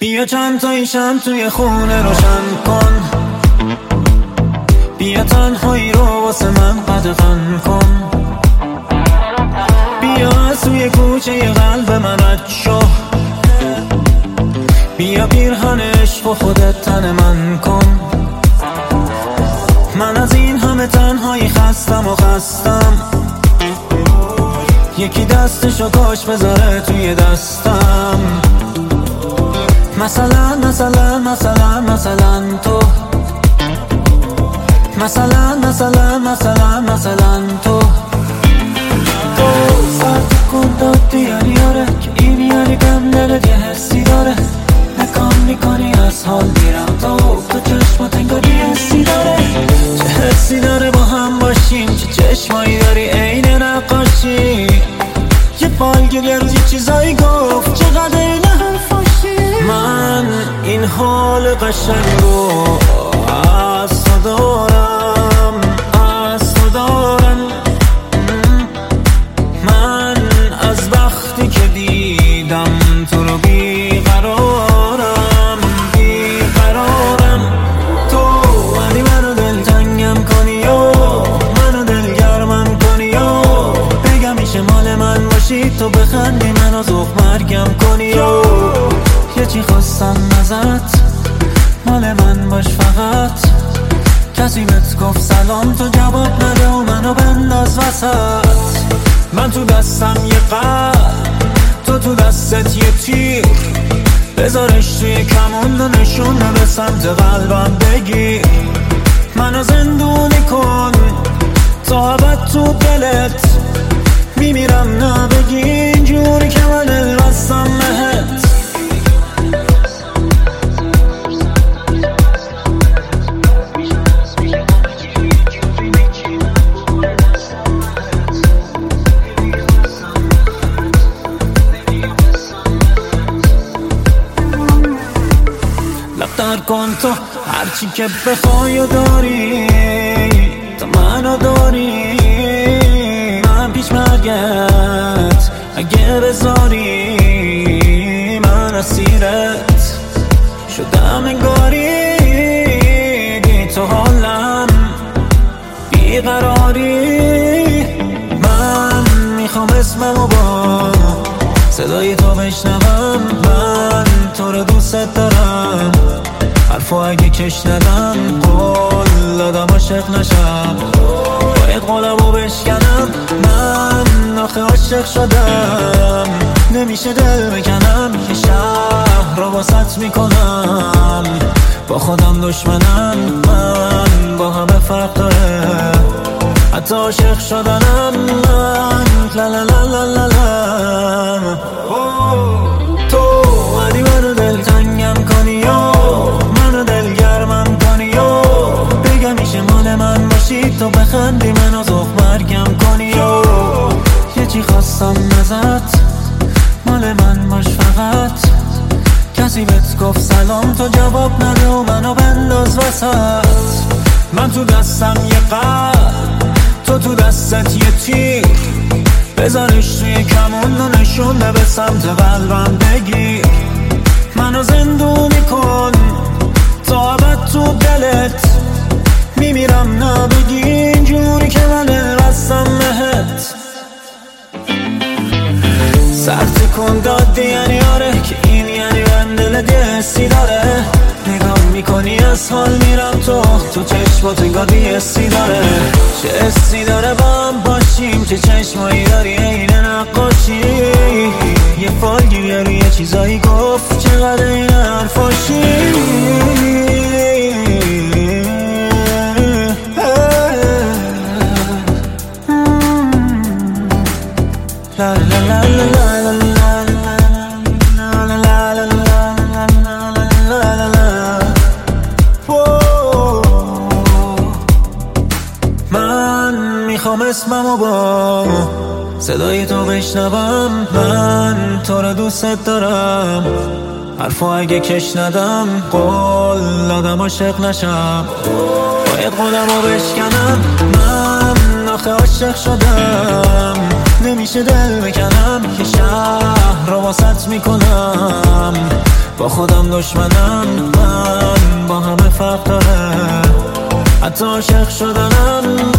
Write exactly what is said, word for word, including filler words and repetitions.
بیا چند تایی شم توی خونه روشن کن، بیا تنهایی رو واسه من قدغن کن، بیا از توی کوچه قلب من رد شو، بیا پیرهن عشق و خودت تن من کن. من از این همه تنهایی خستم و خستم، یکی دستشو کاش بذاره توی دستم. مثلا مثلا مثلا مثلا تو، مثلا مثلا مثلا مثلا تو تو سرد کن دادی یعنی آره که این یعنی گم دلت یه حسی داره، نکام میکنی از حال میرم تو تو چشمات انگاری حسی داره، چه حسی داره با هم باشیم، چه چشمایی داری عین نقاشی، یه بالگیر یه روز یه چیزایی گفت چقدر این حرفاشی. من این حال قشنگو از تو دارم، از تو دارم. من از وقتی که دیدم تو رو بیقرارم، بیقرارم. تو ولی منو دلتنگم کنی و منو دلگرمم کنی و بگم میشه مال من باشی، تو بخندی منو ذوق مرگم کنی و یه چی خواستم ازت، مال من باش فقط. کسی بهت گفت سلام تو جواب نده و منو بنداز وسط. من تو دستم یه قلب، تو تو دستت یه تیر، بذارش توی کمون و نشونه به سمت قلبم بگیر. منو زندونی کن تا ابد تو دلت، میمیرم نبگی اینجوری که من دل بستم بهت. لفتر کن تو هرچی که بخوای و داری، تو منو داری. من پیش مرگت اگه بذاری، من اسیرت شدم انگاری، بی تو حالم بیقراری. من میخوام اسممو با صدای تو بشنوم، من تو رو دوست دارم، حرفو اگه کش ندم قول دادم عاشق نشم، باید قولمو بشکنم. من آخه عاشق شدم، نمیشه دل بکنم، یه شهر رو واسط میکنم، با خودم دشمنم. من با همه فرق داره، حتی عاشق شدنم. من لا لا لا لا لا لا. تو ولی منو دلتنگم کنی و منو دلگرمم کنی و بگم میشه مال من باشی، تو بخندی منو ذوق مرگم کنی و یه چی خواستم ازت، مال من باش فقط. کسی بهت گفت سلام تو جواب نده و منو بنداز وسط. من تو دستم یه قلب، تو تو دستت یه تیر، بذارش توی کمون و نشونه به سمت قلبم بگیر. منو زندونی کن تا ابد تو دلت، میمیرم نبگی اینجوری که من دل بستم بهت. سرد کن دادی یعنی آره که این یعنی من دلت یه حسی داره، نگاه میکنی از حال میرم تو تو چشمات انگار یه حسی داره، چه حسی داره با هم باشیم، چه چشمایی داری عین نقاشی، یه فالگیر روی یه چیزایی گفت چقدر این حرفاشی. لا لا لا لا لا لا. میخوام اسممو با صدای تو بشنوم، من تو رو دوست دارم، حرفو اگه کش ندم قول دادم عاشق نشم، باید قولمو بشکنم. من آخه عاشق شدم، نمیشه دل بکنم، یه شهر رو واسط میکنم، با خودم دشمنم، من با همه فرق داره، حتی عاشق شدنم